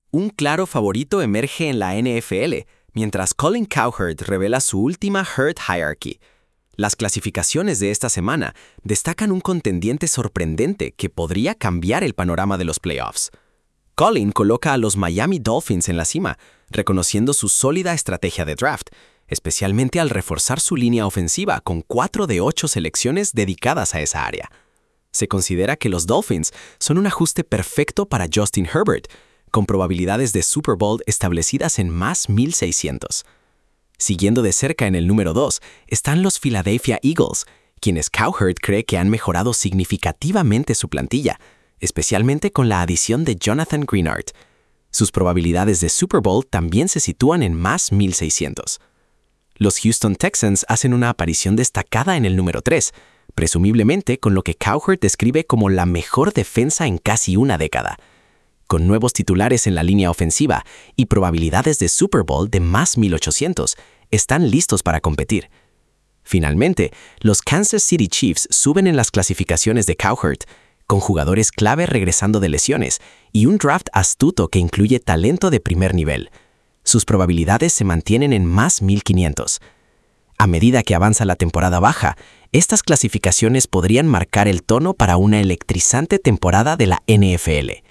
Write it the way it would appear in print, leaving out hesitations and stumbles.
Un claro favorito emerge en la NFL, mientras Colin Cowherd revela su última Herd Hierarchy. Las clasificaciones de esta semana destacan un contendiente sorprendente que podría cambiar el panorama de los playoffs. Colin coloca a los Miami Dolphins en la cima, reconociendo su sólida estrategia de draft, especialmente al reforzar su línea ofensiva con 4 de 8 selecciones dedicadas a esa área. Se considera que los Dolphins son un ajuste perfecto para Justin Herbert, con probabilidades de Super Bowl establecidas en más 1600. Siguiendo de cerca en el número 2 están los Philadelphia Eagles, quienes Cowherd cree que han mejorado significativamente su plantilla, especialmente con la adición de Jonathan Greenard. Sus probabilidades de Super Bowl también se sitúan en más 1600. Los Houston Texans hacen una aparición destacada en el número 3, presumiblemente con lo que Cowherd describe como la mejor defensa en casi una década. Con nuevos titulares en la línea ofensiva y probabilidades de Super Bowl de más 1800, están listos para competir. Finalmente, los Kansas City Chiefs suben en las clasificaciones de Cowherd, con jugadores clave regresando de lesiones y un draft astuto que incluye talento de primer nivel. Sus probabilidades se mantienen en más 1500. A medida que avanza la temporada baja, estas clasificaciones podrían marcar el tono para una electrizante temporada de la NFL.